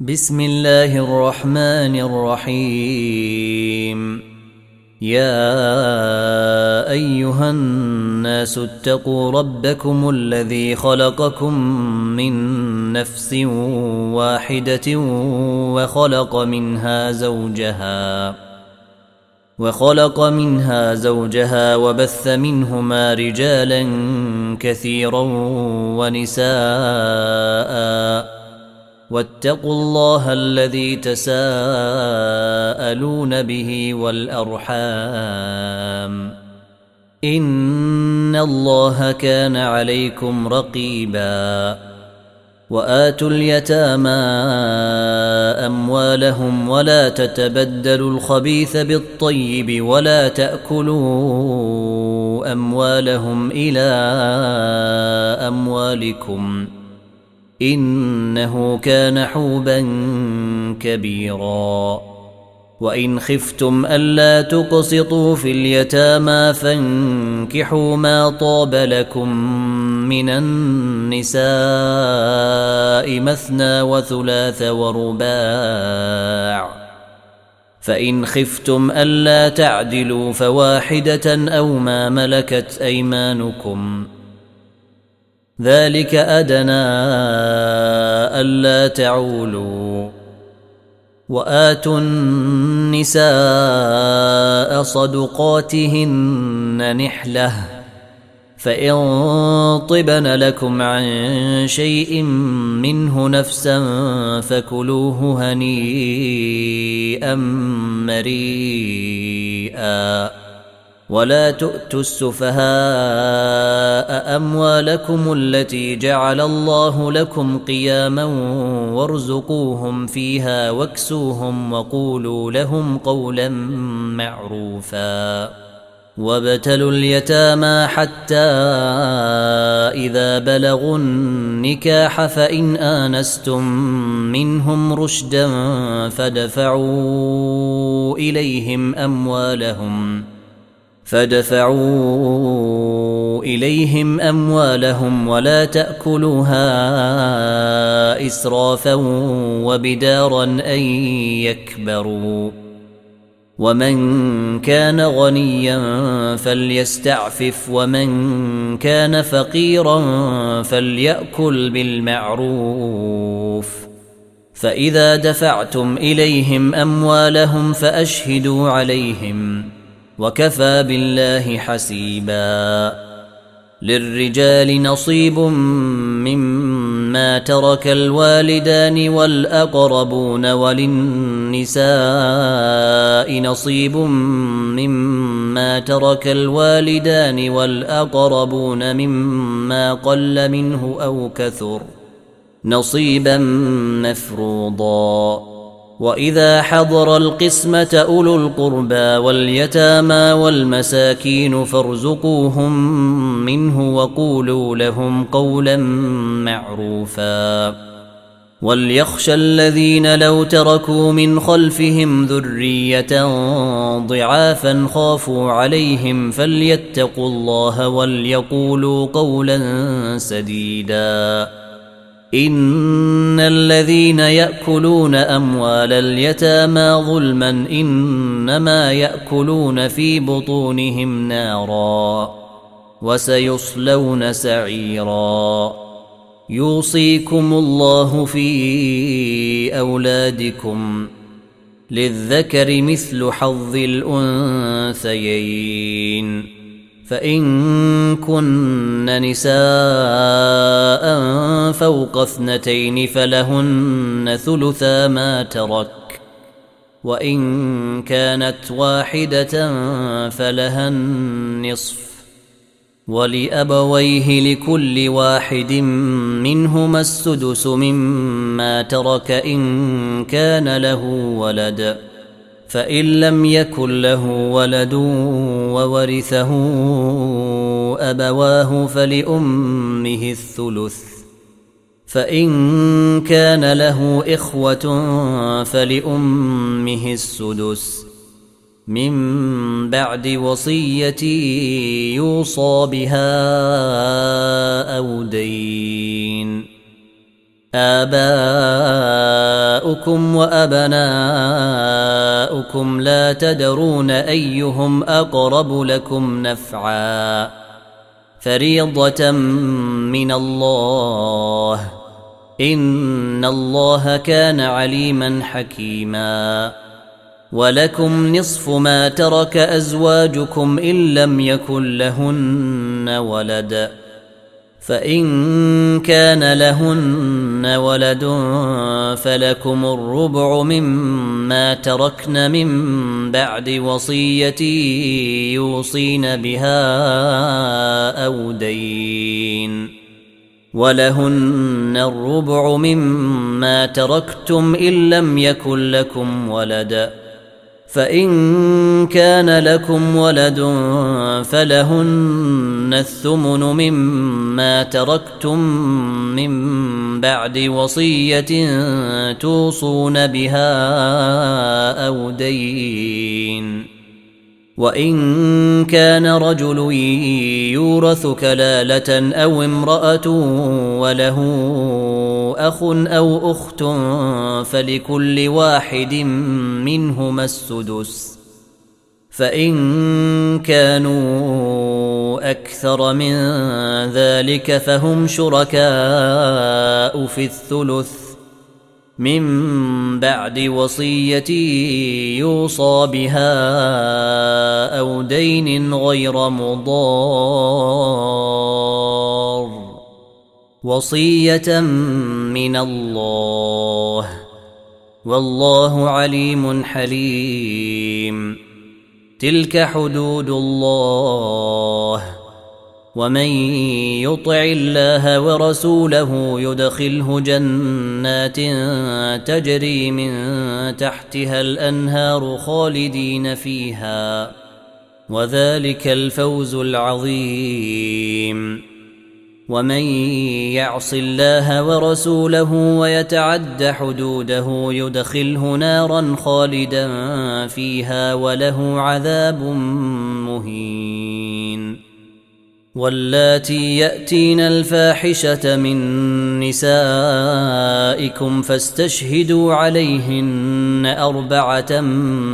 بسم الله الرحمن الرحيم. يا أيها الناس اتقوا ربكم الذي خلقكم من نفس واحدة وخلق منها زوجها وبث منهما رجالا كثيرا ونساء واتقوا الله الذي تساءلون به والأرحام إن الله كان عليكم رقيبا. وآتوا اليتامى أموالهم ولا تتبدلوا الخبيث بالطيب ولا تأكلوا أموالهم إلى أموالكم إنه كان حوبا كبيرا. وإن خفتم ألا تقسطوا في اليتامى فانكحوا ما طاب لكم من النساء مثنى وثلاث ورباع، فإن خفتم ألا تعدلوا فواحدة أو ما ملكت أيمانكم ذلك أدنى ألا تعولوا. وآتوا النساء صدقاتهن نحلة، فإن طبن لكم عن شيء منه نفسا فكلوه هنيئا مريئا. ولا تؤتوا السفهاء أموالكم التي جعل الله لكم قياما وارزقوهم فيها واكسوهم وقولوا لهم قولا معروفا. وابتلوا اليتامى حتى إذا بلغوا النكاح فإن آنستم منهم رشدا فادفعوا إليهم أموالهم ولا تأكلوها إسرافا وبدارا أن يكبروا. ومن كان غنيا فليستعفف ومن كان فقيرا فليأكل بالمعروف. فإذا دفعتم إليهم أموالهم فأشهدوا عليهم وكفى بالله حسيبا. للرجال نصيب مما ترك الوالدان والأقربون وللنساء نصيب مما ترك الوالدان والأقربون مما قل منه أو كثر نصيبا مفروضا. وإذا حضر القسمة أولو القربى واليتامى والمساكين فارزقوهم منه وقولوا لهم قولا معروفا. وليخشى الذين لو تركوا من خلفهم ذرية ضعافا خافوا عليهم فليتقوا الله وليقولوا قولا سديدا. إن الذين يأكلون أموال اليتامى ظلما إنما يأكلون في بطونهم نارا وسيصلون سعيرا. يوصيكم الله في أولادكم للذكر مثل حظ الأنثيين، فإن كن نساء فوق 2 فلهن ثلثا ما ترك، وإن كانت واحدة فلها النصف، ولأبويه لكل واحد منهما السدس مما ترك إن كان له ولد، فإن لم يكن له ولد وورثه أبواه فلأمه الثلث، فإن كان له إخوة فلأمه السدس من بعد وصية يوصى بها أو دين. آباؤكم وأبناؤكم لا تدرون أيهم أقرب لكم نفعا فريضة من الله إن الله كان عليما حكيما ولكم نصف ما ترك أزواجكم إن لم يكن لهن ولد فإن كان لهن ولد فلكم الربع مما تركن من بعد وصية يوصين بها أو دين ولهن الربع مما تركتم إن لم يكن لكم ولد فإن كان لكم ولد فلهن الثمن مما تركتم من بعد وصية توصون بها أو دين وإن كان رجل يورث كلالة أو امرأة وله أخ أو أخت فلكل واحد منهما السدس فإن كانوا أكثر من ذلك فهم شركاء في الثلث من بعد وصية يوصى بها أو دين غير مضار وصية من الله والله عليم حليم تلك حدود الله ومن يطع الله ورسوله يدخله جنات تجري من تحتها الأنهار خالدين فيها وذلك الفوز العظيم ومن يعص الله ورسوله ويتعد حدوده يدخله نارا خالدا فيها وله عذاب مهين واللاتي يأتين الفاحشة من نسائكم فاستشهدوا عليهن 4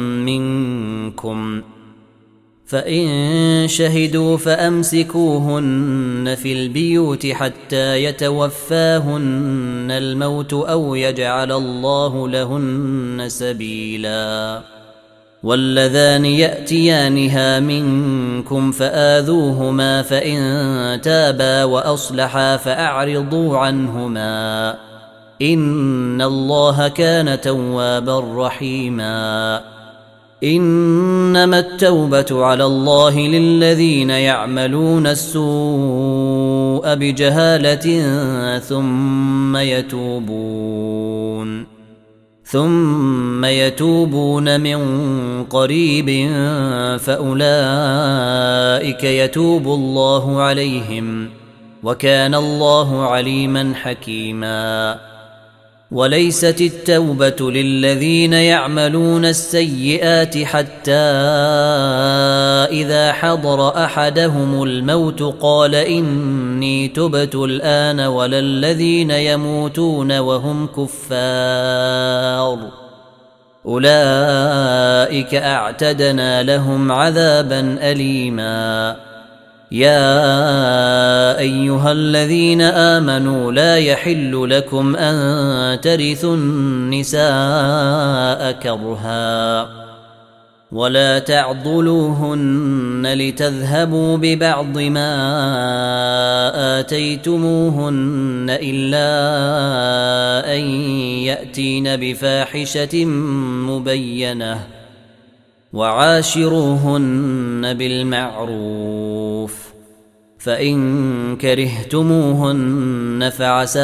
منكم فإن شهدوا فأمسكوهن في البيوت حتى يتوفاهن الموت أو يجعل الله لهن سبيلا واللذان يأتيانها منكم فآذوهما فإن تابا وأصلحا فأعرضوا عنهما إن الله كان توابا رحيما إنما التوبة على الله للذين يعملون السوء بجهالة ثم يتوبون من قريب فأولئك يتوب الله عليهم وكان الله عليما حكيما وليست التوبة للذين يعملون السيئات حتى إذا حضر أحدهم الموت قال إني تبت الآن ولا الذين يموتون وهم كفار أولئك أعتدنا لهم عذابا أليما يا أيها الذين آمنوا لا يحل لكم أن ترثوا النساء كرها ولا تعضلوهن لتذهبوا ببعض ما آتيتموهن إلا أن يأتين بفاحشة مبينة وعاشروهن بالمعروف فإن كرهتموهن فعسى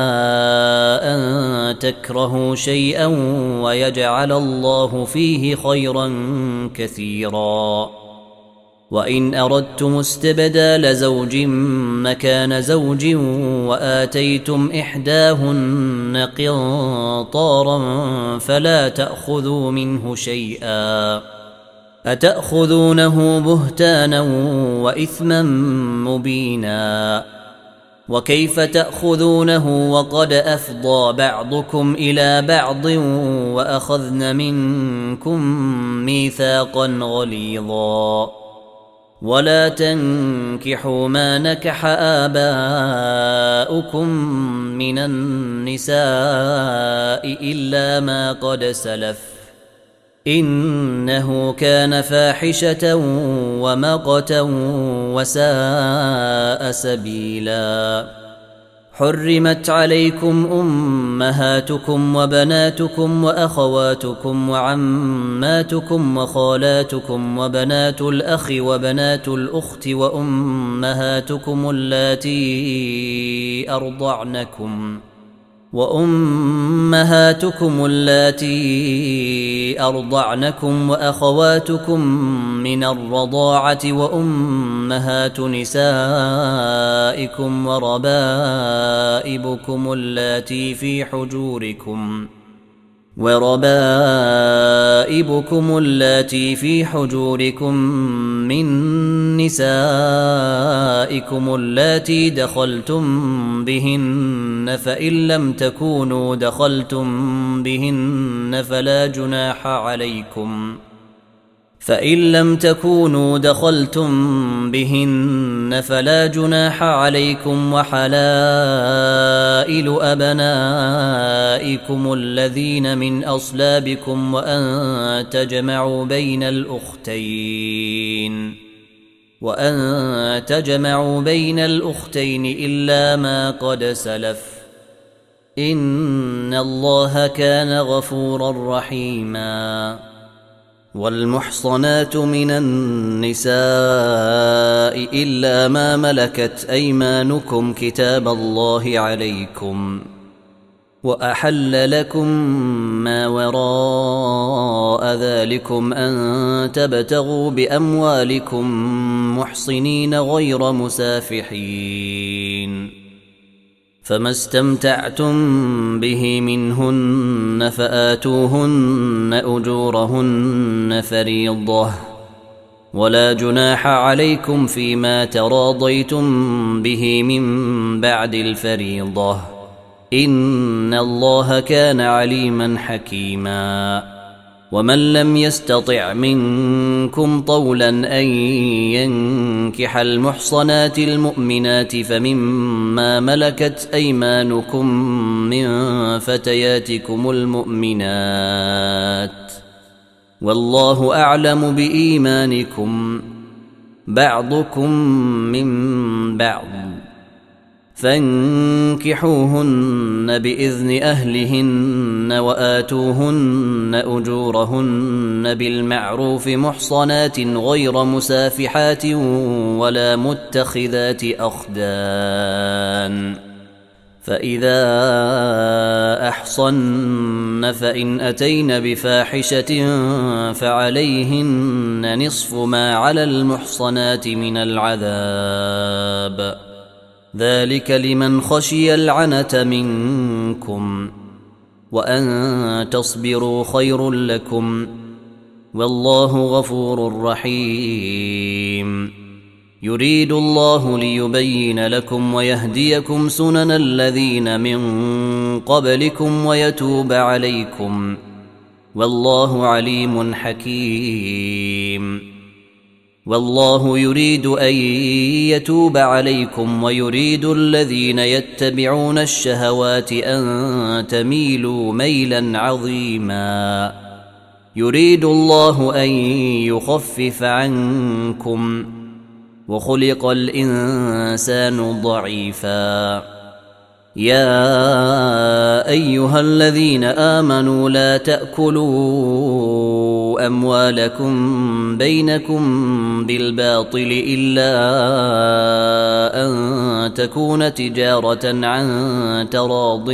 أن تكرهوا شيئا ويجعل الله فيه خيرا كثيرا وإن أردتم استبدال زوج مكان زوج وآتيتم إحداهن قنطارا فلا تأخذوا منه شيئا أتأخذونه بهتانا وإثما مبينا وكيف تأخذونه وقد أفضى بعضكم إلى بعض وأخذن منكم ميثاقا غليظا ولا تنكحوا ما نكح آباؤكم من النساء إلا ما قد سلف إنه كان فاحشة ومقتا وساء سبيلا حرمت عليكم أمهاتكم وبناتكم وأخواتكم وعماتكم وخالاتكم وبنات الأخ وبنات الأخت وأمهاتكم اللاتي أرضعنكم وأخواتكم من الرضاعة وأمهات نسائكم وربائبكم اللاتي في حجوركم من نسائكم اللاتي دخلتم بهن فإن لم تكونوا دخلتم بهن فلا جناح عليكم وحلائل أبنائكم الذين من أصلابكم وأن تجمعوا بين الأختين إلا ما قد سلف إن الله كان غفورا رحيما والمحصنات من النساء إلا ما ملكت أيمانكم كتاب الله عليكم وأحل لكم ما وراء ذلكم أن تبتغوا بأموالكم محصنين غير مسافحين فما استمتعتم به منهن فآتوهن أجورهن فريضة ولا جناح عليكم فيما تراضيتم به من بعد الفريضة إن الله كان عليما حكيما ومن لم يستطع منكم طولا أن ينكح المحصنات المؤمنات فمما ملكت أيمانكم من فتياتكم المؤمنات والله أعلم بإيمانكم بعضكم من بعض فانكحوهن بإذن أهلهن وآتوهن أجورهن بالمعروف محصنات غير مسافحات ولا متخذات أخدان فإذا أحصن فإن أتين بفاحشة فعليهن نصف ما على المحصنات من العذاب ذلك لمن خشي العنة منكم وأن تصبروا خير لكم والله غفور رحيم يريد الله ليبين لكم ويهديكم سنن الذين من قبلكم ويتوب عليكم والله عليم حكيم والله يريد أن يتوب عليكم ويريد الذين يتبعون الشهوات أن تميلوا ميلا عظيما يريد الله أن يخفف عنكم وخلق الإنسان ضعيفا يا أيها الذين آمنوا لا تأكلوا أموالكم بينكم بالباطل إلا أن تكون تجارة عن تراض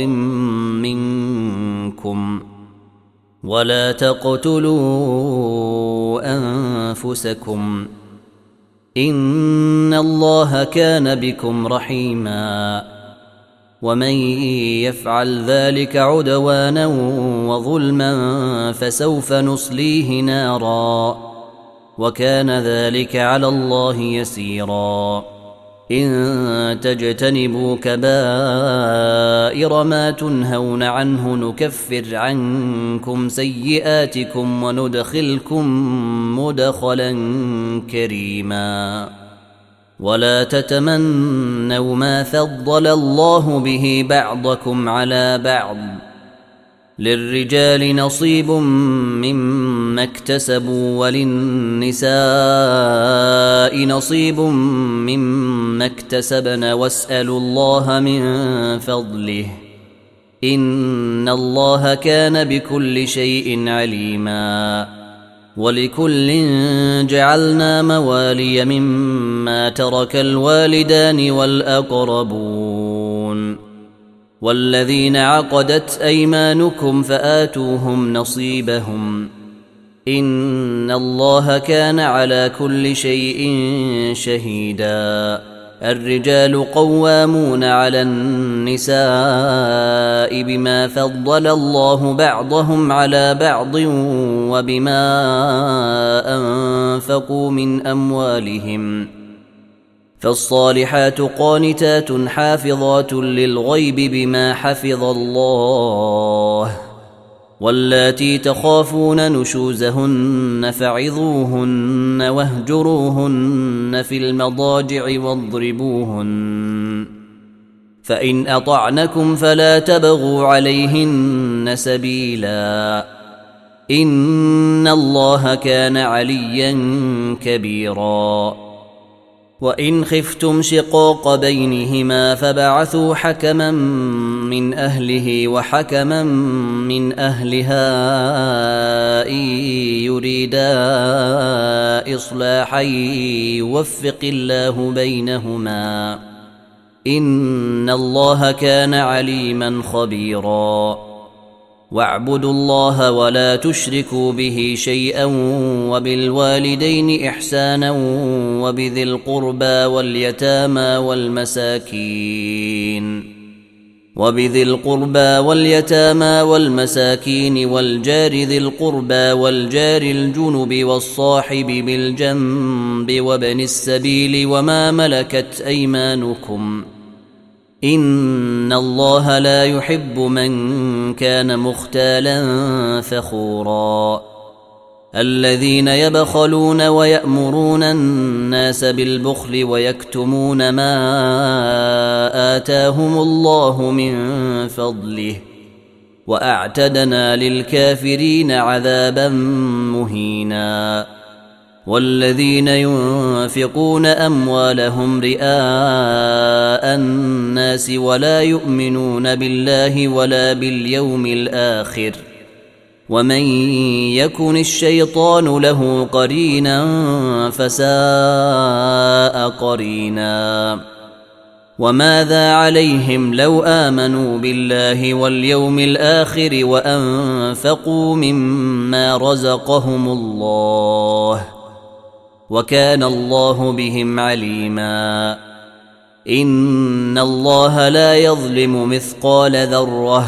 منكم ولا تقتلوا أنفسكم إن الله كان بكم رحيما ومن يفعل ذلك عدوانا وظلما فسوف نصليه نارا وكان ذلك على الله يسيرا إن تجتنبوا كبائر ما تنهون عنه نكفر عنكم سيئاتكم وندخلكم مدخلا كريما ولا تتمنوا ما فضل الله به بعضكم على بعض للرجال نصيب مما اكتسبوا وللنساء نصيب مما اكتسبن واسألوا الله من فضله إن الله كان بكل شيء عليما ولكل جعلنا موالي مما ترك الوالدان والأقربون والذين عقدت أيمانكم فآتوهم نصيبهم إن الله كان على كل شيء شهيدا الرجال قوامون على النساء بما فضل الله بعضهم على بعض وبما أنفقوا من أموالهم فالصالحات قانتات حافظات للغيب بما حفظ الله واللاتي تخافون نشوزهن فعظوهن واهجروهن في المضاجع واضربوهن فإن أطعنكم فلا تبغوا عليهن سبيلا إن الله كان عليا كبيرا وإن خفتم شقاق بينهما فبعثوا حكما من أهله وحكما من أهلها إن يريدا إصلاحا يوفق الله بينهما إن الله كان عليما خبيرا واعبدوا الله ولا تشركوا به شيئا وبالوالدين إحسانا وبذي القربى واليتامى والمساكين والجار ذي القربى والجار الجنب والصاحب بالجنب وابن السبيل وما ملكت أيمانكم إن الله لا يحب من كان مختالا فخورا الذين يبخلون ويأمرون الناس بالبخل ويكتمون ما آتاهم الله من فضله وأعتدنا للكافرين عذابا مهينا والذين ينفقون أموالهم رئاء الناس ولا يؤمنون بالله ولا باليوم الآخر ومن يكن الشيطان له قرينا فساء قرينا وماذا عليهم لو آمنوا بالله واليوم الآخر وأنفقوا مما رزقهم الله وكان الله بهم عليما إن الله لا يظلم مثقال ذرة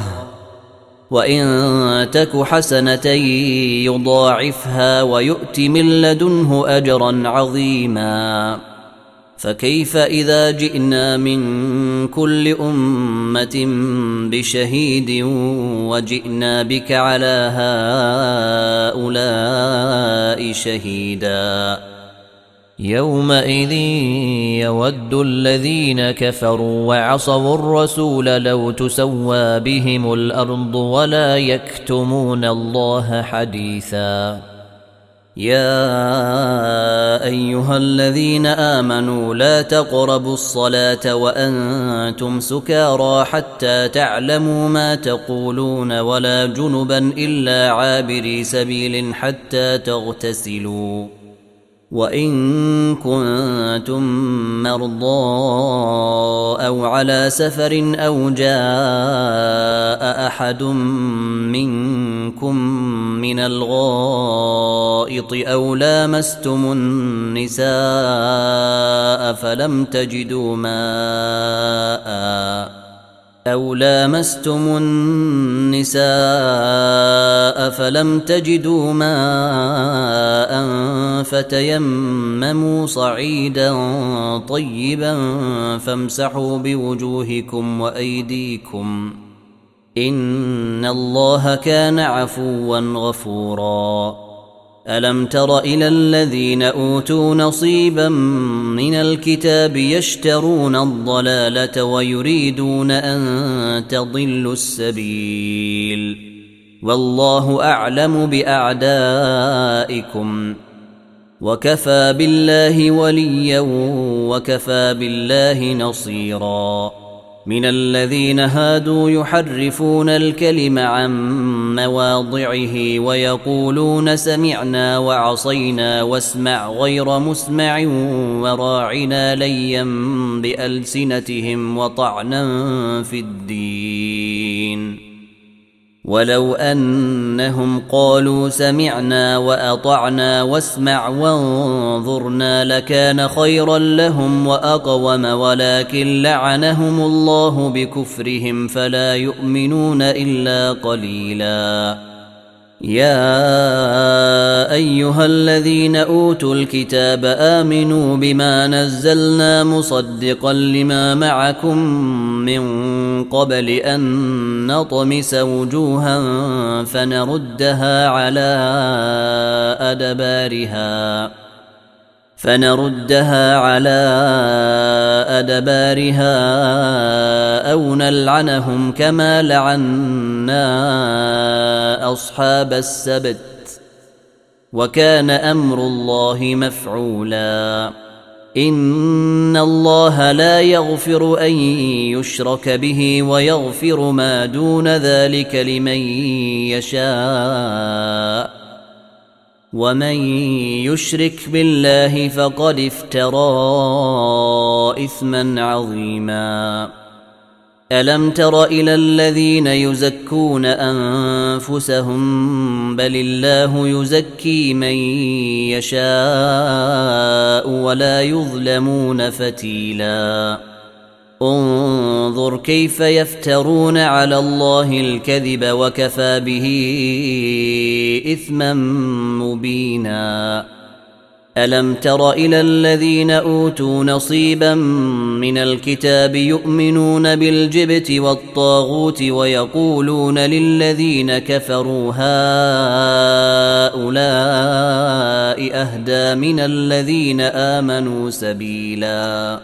وإن تك حسنة يضاعفها ويؤت من لدنه أجرا عظيما فكيف إذا جئنا من كل أمة بشهيد وجئنا بك على هؤلاء شهيدا يومئذ يود الذين كفروا وعصوا الرسول لو تسوى بهم الأرض ولا يكتمون الله حديثا يا أيها الذين آمنوا لا تقربوا الصلاة وأنتم سكارى حتى تعلموا ما تقولون ولا جنبا إلا عابري سبيل حتى تغتسلوا وإن كنتم مرضى أو على سفر أو جاء أحد منكم من الغائط أو لامستم النساء أو لامستم النساء فلم تجدوا ماء فتيمموا صعيدا طيبا فامسحوا بوجوهكم وأيديكم إن الله كان عفوا غفورا. ألم تر إلى الذين أوتوا نصيبا من الكتاب يشترون الضلالة ويريدون أن تضلوا السبيل والله أعلم بأعدائكم وكفى بالله وليا وكفى بالله نصيرا. من الذين هادوا يحرفون الكلم عن مواضعه ويقولون سمعنا وعصينا واسمع غير مسمع وراعنا ليا بألسنتهم وطعنا في الدين ولو أنهم قالوا سمعنا وأطعنا واسمع وانظرنا لكان خيرا لهم وأقوم ولكن لعنهم الله بكفرهم فلا يؤمنون إلا قليلا. يا أيها الذين أوتوا الكتاب آمنوا بما نزلنا مصدقا لما معكم من قبل أن نطمس وجوها فنردها على أدبارها أو نلعنهم كما لعنا أصحاب السبت وكان أمر الله مفعولا. إن الله لا يغفر أن يشرك به ويغفر ما دون ذلك لمن يشاء ومن يشرك بالله فقد افترى إثما عظيما. ألم تر إلى الذين يزكون أنفسهم بل الله يزكي من يشاء ولا يظلمون فتيلا. انظر كيف يفترون على الله الكذب وكفى به إثما مبينا. ألم تر إلى الذين أوتوا نصيبا من الكتاب يؤمنون بالجبت والطاغوت ويقولون للذين كفروا هؤلاء أهدى من الذين آمنوا سبيلا.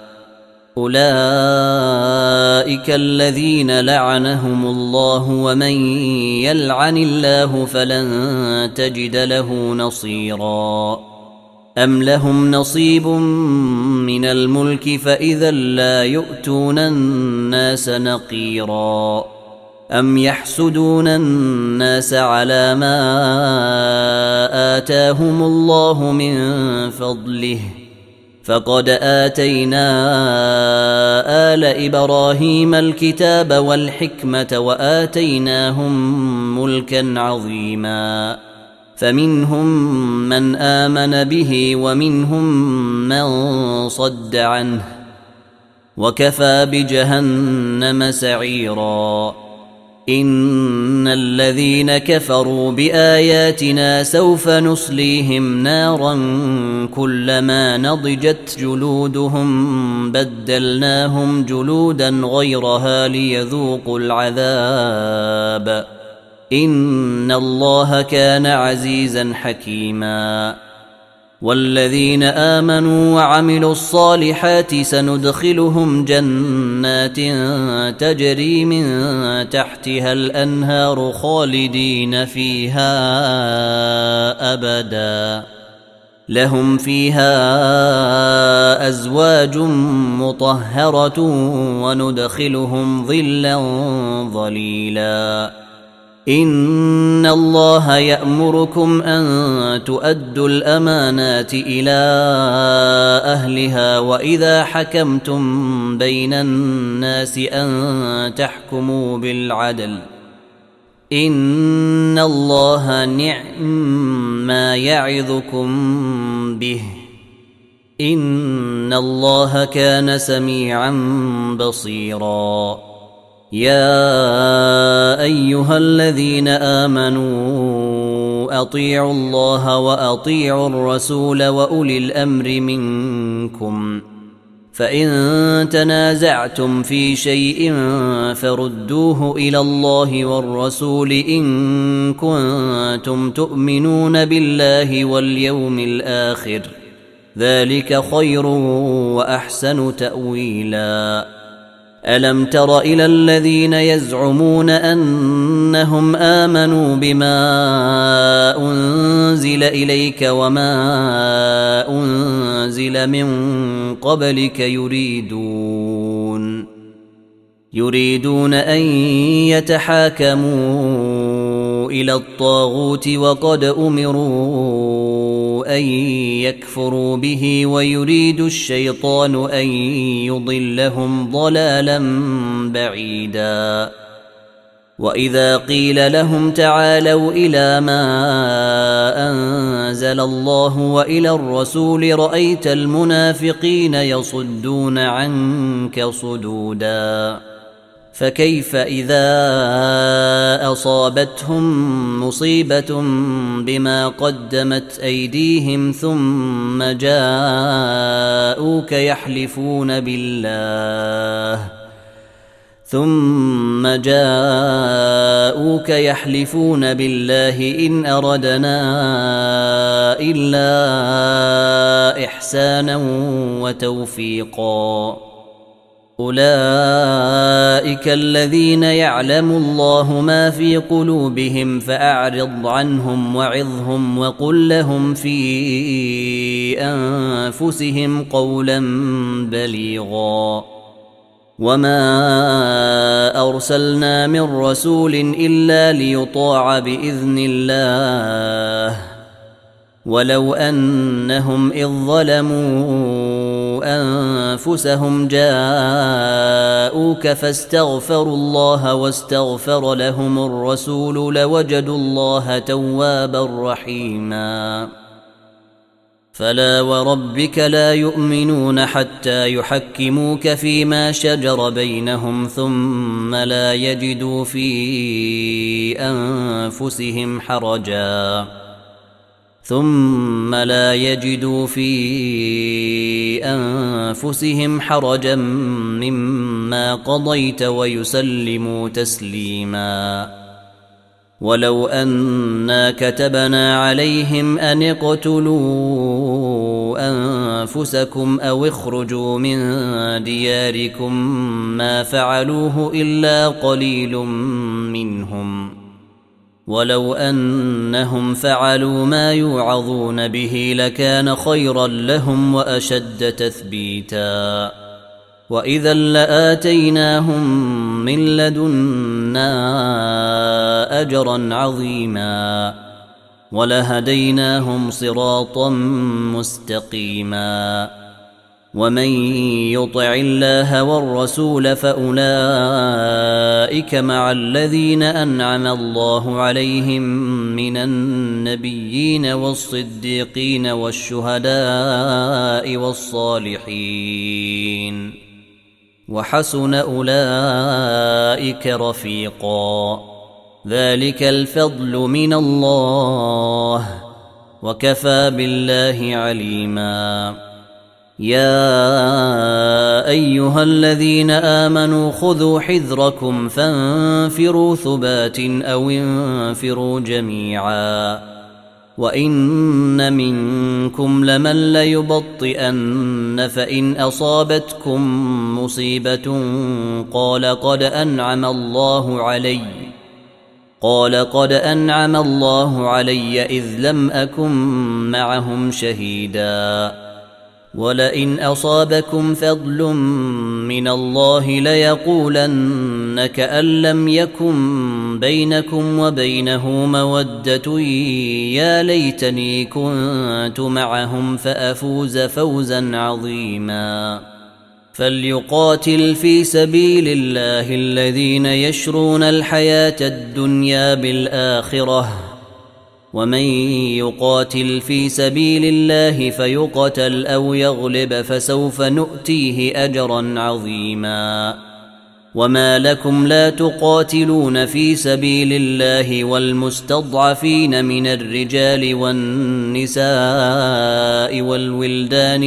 أولئك الذين لعنهم الله ومن يلعن الله فلن تجد له نصيرا. أم لهم نصيب من الملك فإذا لا يؤتون الناس نقيرا. أم يحسدون الناس على ما آتاهم الله من فضله فقد آتينا آل إبراهيم الكتاب والحكمة وآتيناهم ملكا عظيما. فمنهم من آمن به ومنهم من صد عنه وكفى بجهنم سعيرا. إن الذين كفروا بآياتنا سوف نصليهم نارا كلما نضجت جلودهم بدلناهم جلودا غيرها ليذوقوا العذاب إن الله كان عزيزا حكيما. والذين آمنوا وعملوا الصالحات سندخلهم جنات تجري من تحتها الأنهار خالدين فيها أبدا لهم فيها أزواج مطهرة وندخلهم ظلا ظليلا. إن الله يأمركم أن تؤدوا الأمانات إلى أهلها وإذا حكمتم بين الناس أن تحكموا بالعدل إن الله نعم ما يعظكم به إن الله كان سميعا بصيرا. يا أيها الذين آمنوا أطيعوا الله وأطيعوا الرسول وأولي الأمر منكم فإن تنازعتم في شيء فردوه إلى الله والرسول إن كنتم تؤمنون بالله واليوم الآخر ذلك خير وأحسن تأويلا ألم تر إلى الذين يزعمون أنهم آمنوا بما أنزل إليك وما أنزل من قبلك يريدون أن يتحاكموا إلى الطاغوت وقد أمروا أن يكفروا به ويريد الشيطان أن يضلهم ضلالا بعيدا وإذا قيل لهم تعالوا إلى ما أنزل الله وإلى الرسول رأيت المنافقين يصدون عنك صدودا فكيف إذا أصابتهم مصيبة بما قدمت أيديهم ثم جاءوك يحلفون بالله إن أردنا إلا إحسانا وتوفيقا أولئك الذين يعلم الله ما في قلوبهم فأعرض عنهم وعظهم وقل لهم في أنفسهم قولا بليغا وما أرسلنا من رسول إلا ليطاع بإذن الله ولو أنهم إذ ظلموا أنفسهم جاءوك فاستغفروا الله واستغفر لهم الرسول لوجدوا الله توابا رحيما فلا وربك لا يؤمنون حتى يحكموك فيما شجر بينهم ثم لا يجدوا في أنفسهم حرجا مما قضيت ويسلموا تسليما ولو أنا كتبنا عليهم أن اقتلوا أنفسكم أو اخرجوا من دياركم ما فعلوه إلا قليل منهم ولو أنهم فعلوا ما يوعظون به لكان خيرا لهم وأشد تثبيتا وإذا لآتيناهم من لدنا أجرا عظيما ولهديناهم صراطا مستقيما ومن يطع الله والرسول فأولئك مع الذين أنعم الله عليهم من النبيين والصديقين والشهداء والصالحين وحسن أولئك رفيقا ذلك الفضل من الله وكفى بالله عليما يا أيها الذين آمنوا خذوا حذركم فانفروا ثبات أو انفروا جميعا وإن منكم لمن ليبطئن فإن أصابتكم مصيبة قال قد أنعم الله علي إذ لم أكن معهم شهيدا ولئن أصابكم فضل من الله ليقولن كأن لم يكن بينكم وبينه مودة يا ليتني كنت معهم فأفوز فوزا عظيما فليقاتل في سبيل الله الذين يشرون الحياة الدنيا بالآخرة ومن يقاتل في سبيل الله فيقتل أو يغلب فسوف نؤتيه أجرا عظيما وما لكم لا تقاتلون في سبيل الله والمستضعفين من الرجال والنساء والولدان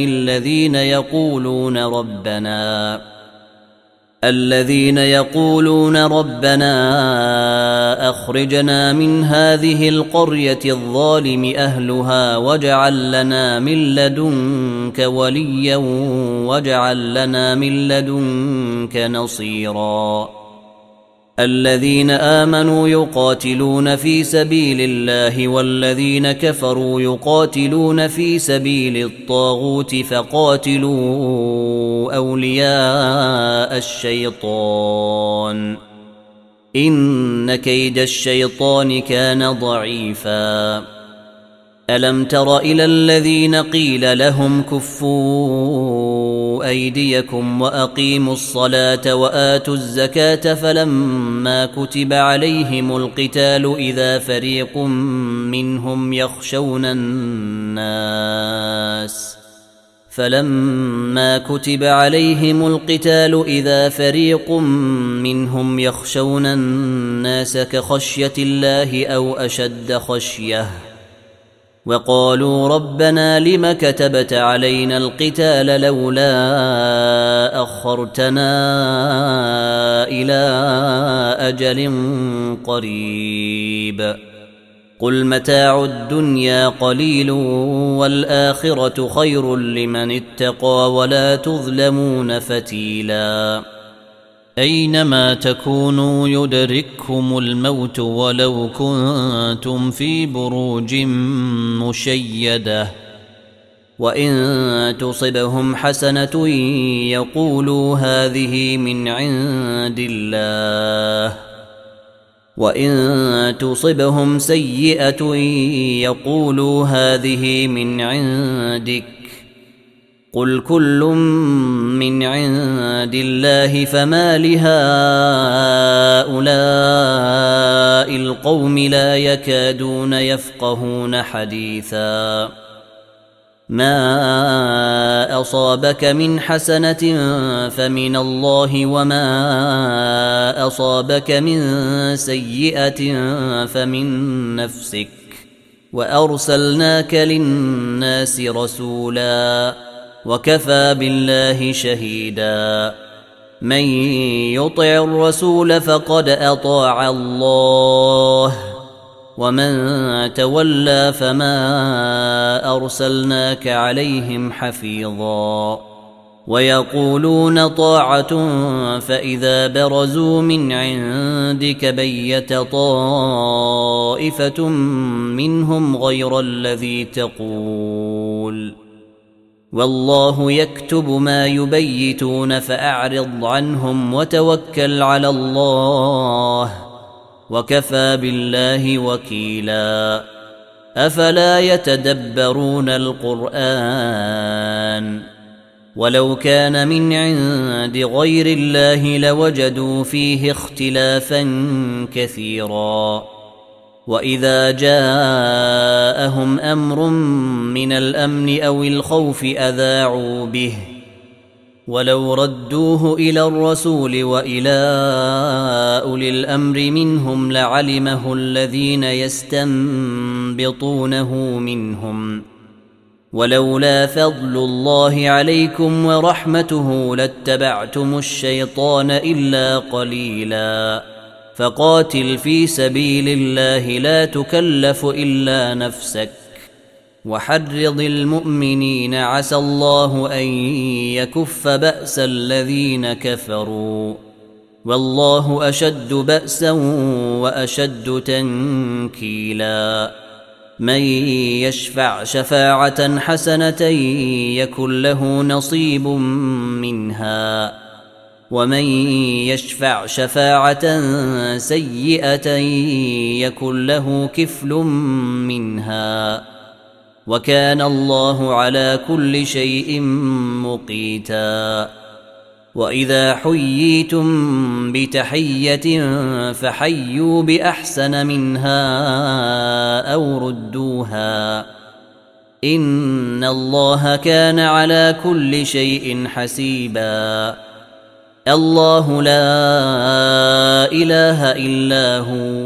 الذين يقولون ربنا أخرجنا من هذه القرية الظالم أهلها واجعل لنا من لدنك وليا واجعل لنا من لدنك نصيرا. الذين آمنوا يقاتلون في سبيل الله والذين كفروا يقاتلون في سبيل الطاغوت فقاتلوا أولياء الشيطان إن كيد الشيطان كان ضعيفا. ألم تر إلى الذين قيل لهم كفوا أيديكم وأقيموا الصلاة وآتوا الزكاة فلما كتب عليهم القتال إذا فريق منهم يخشون الناس كخشية الله أو أشد خشية وقالوا ربنا لم كتبت علينا القتال لولا أخرتنا إلى أجل قريب قل متاع الدنيا قليل والآخرة خير لمن اتقى ولا تظلمون فتيلا. أينما تكونوا يدرككم الموت ولو كنتم في بروج مشيدة وإن تصبهم حسنة يقولوا هذه من عند الله وإن تصبهم سيئة يقولوا هذه من عندك قل كل من عند الله فما لهؤلاء القوم لا يكادون يفقهون حديثا. ما أصابك من حسنة فمن الله وما أصابك من سيئة فمن نفسك وأرسلناك للناس رسولا وكفى بالله شهيدا. من يطع الرسول فقد أطاع الله ومن تولى فما أرسلناك عليهم حفيظا. ويقولون طاعة فإذا برزوا من عندك بيت طائفة منهم غير الذي تقول والله يكتب ما يبيتون فأعرض عنهم وتوكل على الله وكفى بالله وكيلا. أفلا يتدبرون القرآن ولو كان من عند غير الله لوجدوا فيه اختلافا كثيرا. وإذا جاءهم أمر من الأمن أو الخوف أذاعوا به ولو ردوه إلى الرسول وإلى أولي الأمر منهم لعلمه الذين يستنبطونه منهم ولولا فضل الله عليكم ورحمته لاتبعتم الشيطان إلا قليلا. فقاتل في سبيل الله لا تكلف إلا نفسك وحرض المؤمنين عسى الله أن يكف بأس الذين كفروا والله أشد بأسا وأشد تنكيلا. من يشفع شفاعة حسنة يكن له نصيب منها ومن يشفع شفاعة سيئة يكن له كفل منها وكان الله على كل شيء مقيتا. وإذا حييتم بتحية فحيوا بأحسن منها أو ردوها إن الله كان على كل شيء حسيبا. الله لا إله إلا هو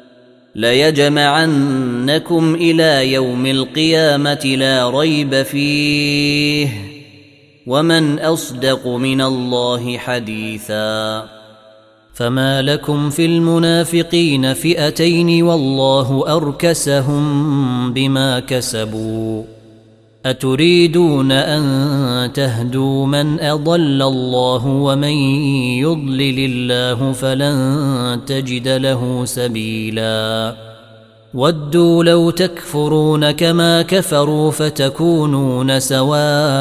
ليجمعنكم إلى يوم القيامة لا ريب فيه ومن أصدق من الله حديثا فما لكم في المنافقين فئتين والله أركسهم بما كسبوا أتريدون أن تهدوا من أضل الله ومن يضلل الله فلن تجد له سبيلا ودوا لو تكفرون كما كفروا فتكونون سواء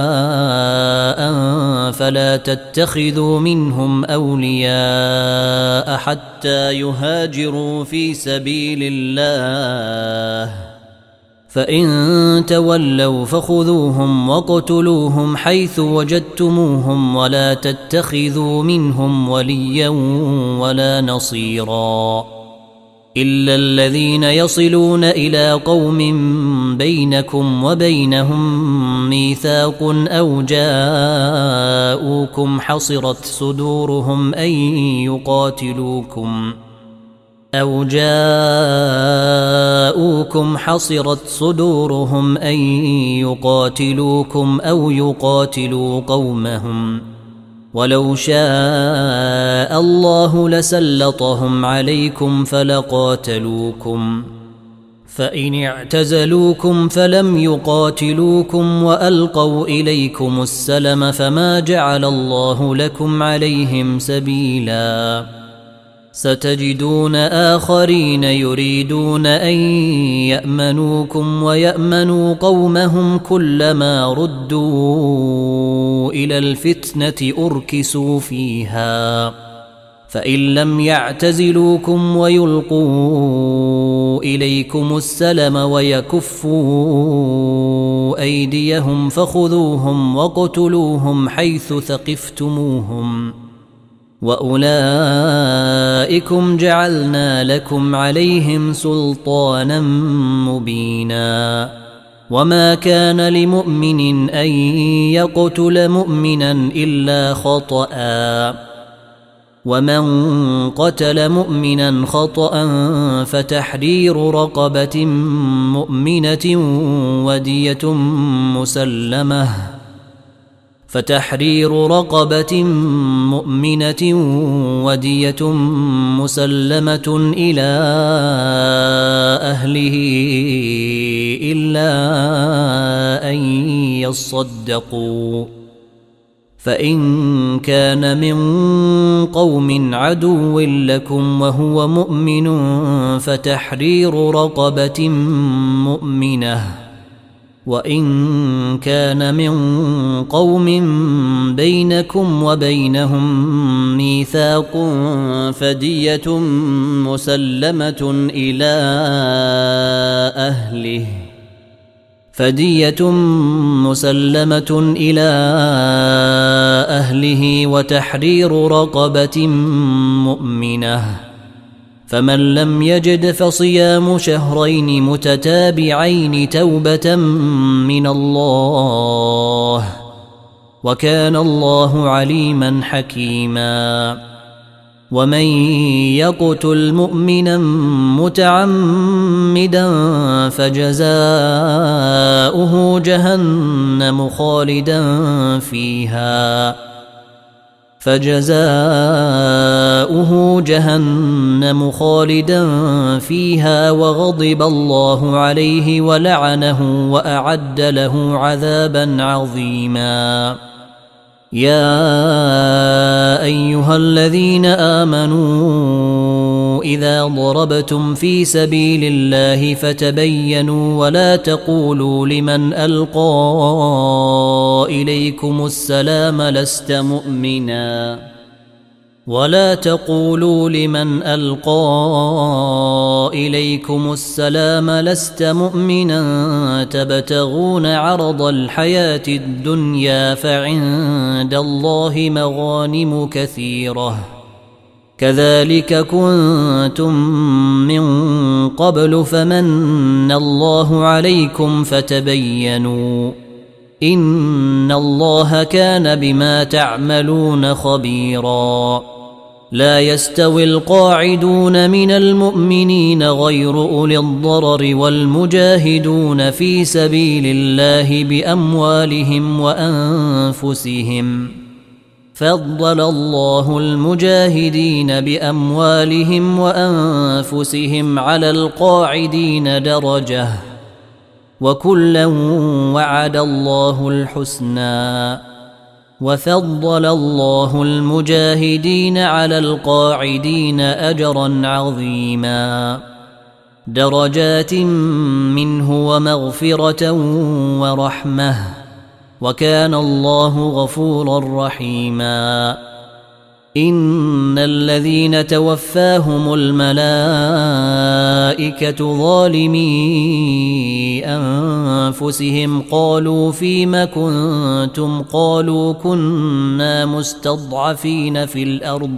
فلا تتخذوا منهم أولياء حتى يهاجروا في سبيل الله فإن تولوا فخذوهم وقتلوهم حيث وجدتموهم ولا تتخذوا منهم وليا ولا نصيرا إلا الذين يصلون إلى قوم بينكم وبينهم ميثاق أو جاءوكم حصرت صدورهم أن يقاتلوكم أو يقاتلوا قومهم ولو شاء الله لسلطهم عليكم فلقاتلوكم فإن اعتزلوكم فلم يقاتلوكم وألقوا إليكم السلم فما جعل الله لكم عليهم سبيلا ستجدون آخرين يريدون أن يأمنوكم ويأمنوا قومهم كلما ردوا إلى الفتنة أركسوا فيها فإن لم يعتزلوكم ويلقوا إليكم السلم ويكفوا أيديهم فخذوهم وقتلوهم حيث ثقفتموهم وأولئكم جعلنا لكم عليهم سلطانا مبينا وما كان لمؤمن أن يقتل مؤمنا إلا خطأ ومن قتل مؤمنا خطأ فتحرير رقبة مؤمنة ودية مسلمة إلى أهله إلا أن يصدقوا فإن كان من قوم عدو لكم وهو مؤمن فتحرير رقبة مؤمنة وإن كان من قوم بينكم وبينهم ميثاق فدية مسلمة إلى أهله وتحرير رقبة مؤمنة فمن لم يجد فصيام شهرين متتابعين توبة من الله وكان الله عليما حكيما ومن يقتل مؤمنا متعمدا فجزاؤه جهنم خالدا فيها وغضب الله عليه ولعنه وأعد له عذابا عظيما يا أيها الذين آمنوا إذا ضربتم في سبيل الله فتبينوا ولا تقولوا لمن ألقى إليكم السلام لست مؤمنا تبتغون عرض الحياة الدنيا فعند الله مغانم كثيرة كذلك كنتم من قبل فمن الله عليكم فتبينوا إن الله كان بما تعملون خبيرا. لا يستوي القاعدون من المؤمنين غير أولي الضرر والمجاهدون في سبيل الله بأموالهم وأنفسهم. فضل الله المجاهدين بأموالهم وأنفسهم على القاعدين درجة، وكلا وعد الله الحسنى. وفضل الله المجاهدين على القاعدين أجرا عظيما، درجات منه ومغفرة ورحمة، وكان الله غفورا رحيما. إن الذين توفاهم الملائكة ظالمي أنفسهم قالوا فيم كنتم؟ قالوا كنا مستضعفين في الأرض.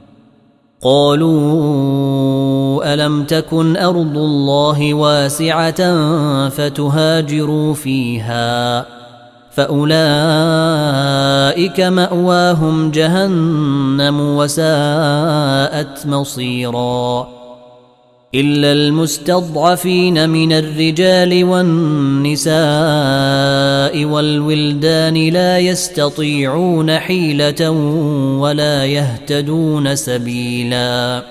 قالوا ألم تكن أرض الله واسعة فتهاجروا فيها؟ فأولئك مأواهم جهنم وساءت مصيرا. إلا المستضعفين من الرجال والنساء والولدان لا يستطيعون حيلة ولا يهتدون سبيلا،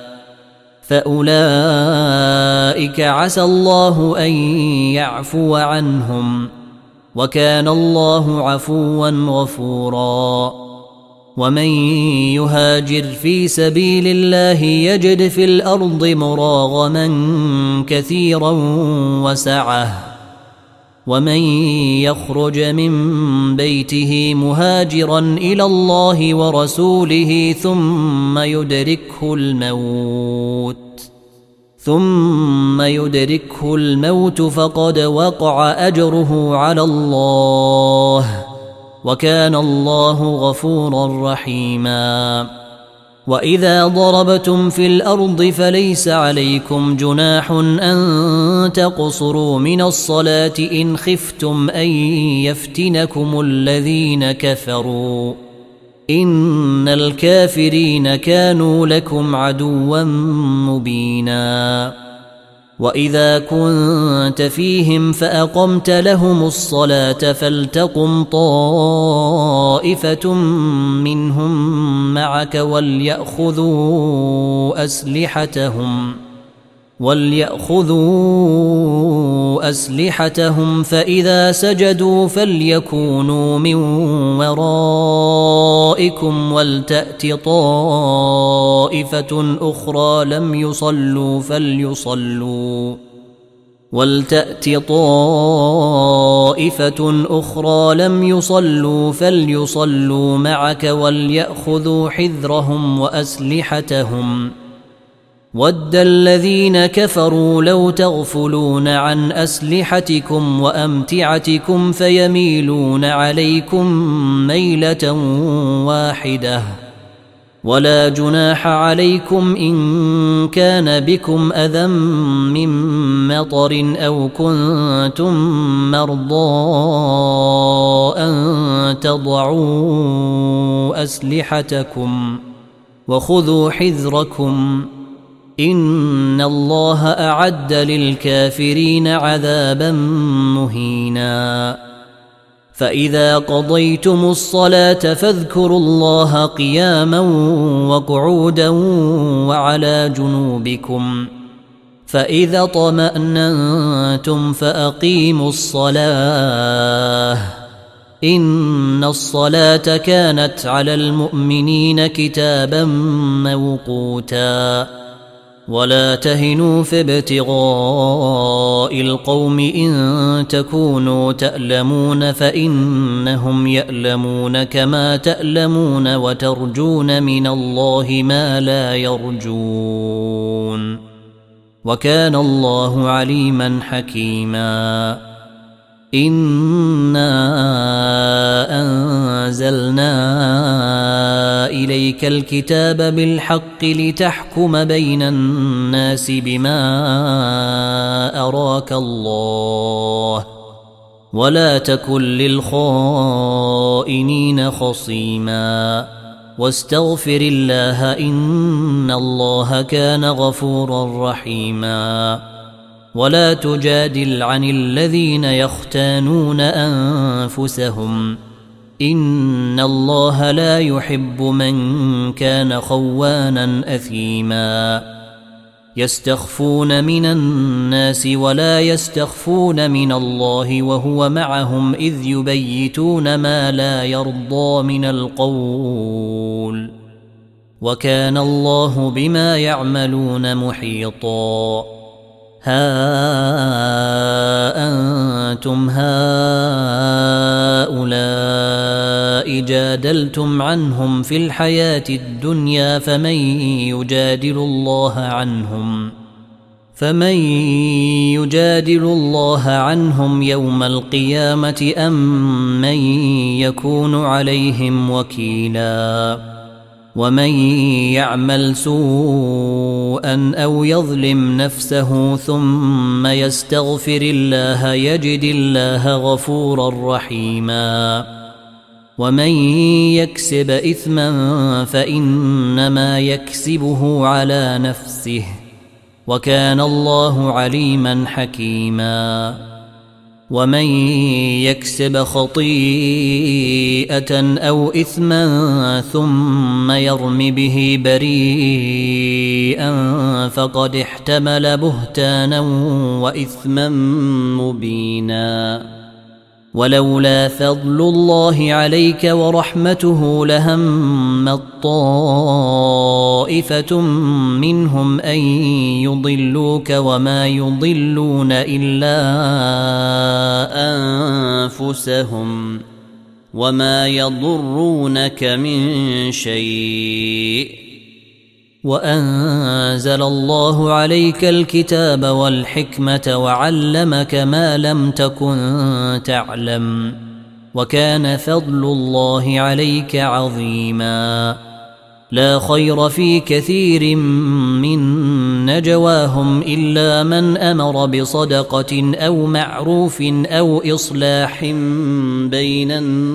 فأولئك عسى الله أن يعفو عنهم، وكان الله عفوا غفورا. ومن يهاجر في سبيل الله يجد في الأرض مراغما كثيرا وسعة، ومن يخرج من بيته مهاجرا إلى الله ورسوله ثم يدركه الموت فقد وقع أجره على الله، وكان الله غفورا رحيما. وإذا ضربتم في الأرض فليس عليكم جناح أن تقصروا من الصلاة إن خفتم أن يفتنكم الذين كفروا، إن الكافرين كانوا لكم عدوا مبينا. وإذا كنت فيهم فأقمت لهم الصلاة فلتقم طائفة منهم معك وليأخذوا أسلحتهم فإذا سجدوا فليكونوا من ورائكم ولتأت طائفة أخرى لم يصلوا فليصلوا معك وليأخذوا حذرهم وأسلحتهم. ود الذين كفروا لو تغفلون عن أسلحتكم وأمتعتكم فيميلون عليكم ميلة واحدة. ولا جناح عليكم إن كان بكم أذى من مطر أو كنتم مرضى أن تضعوا أسلحتكم وخذوا حذركم، إن الله أعد للكافرين عذابا مهينا. فإذا قضيتم الصلاة فاذكروا الله قياما وقعودا وعلى جنوبكم، فإذا اطمأننتم فأقيموا الصلاة، إن الصلاة كانت على المؤمنين كتابا موقوتا. ولا تهنوا في ابتغاء القوم إن تكونوا تألمون فإنهم يألمون كما تألمون وترجون من الله ما لا يرجون، وكان الله عليما حكيما. إنا أنزلنا إليك الكتاب بالحق لتحكم بين الناس بما أراك الله، ولا تكن للخائنين خصيما واستغفر الله إن الله كان غفورا رحيما ولا تجادل عن الذين يختانون أنفسهم إن الله لا يحب من كان خوانا أثيما يستخفون من الناس ولا يستخفون من الله وهو معهم إذ يبيتون ما لا يرضى من القول وكان الله بما يعملون محيطا ها أنتم هؤلاء جادلتم عنهم في الحياة الدنيا فمن يجادل الله عنهم يوم القيامة أم من يكون عليهم وكيلا ومن يعمل سوءا أو يظلم نفسه ثم يستغفر الله يجد الله غفورا رحيما ومن يكسب إثما فإنما يكسبه على نفسه وكان الله عليما حكيما ومن يكسب خطيئة أو إثما ثم يرم به بريئا فقد احتمل بهتانا وإثما مبينا ولولا فضل الله عليك ورحمته لهمت طائفة منهم أن يضلوك وما يضلون إلا أنفسهم وما يضرونك من شيء وأنزل الله عليك الكتاب والحكمة وعلمك ما لم تكن تعلم وكان فضل الله عليك عظيما لا خير في كثير من نجواهم إلا من أمر بصدقة أو معروف أو إصلاح بين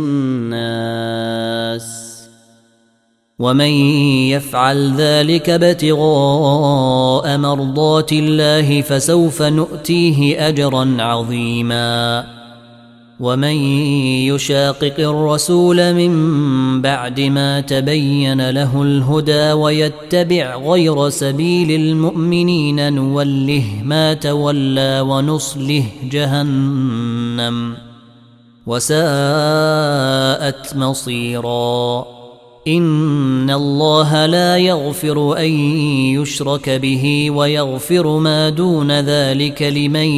الناس ومن يفعل ذلك ابتغاء مرضات الله فسوف نؤتيه أجرا عظيما ومن يشاقق الرسول من بعد ما تبين له الهدى ويتبع غير سبيل المؤمنين نوله ما تولى ونصله جهنم وساءت مصيرا إن الله لا يغفر أن يشرك به ويغفر ما دون ذلك لمن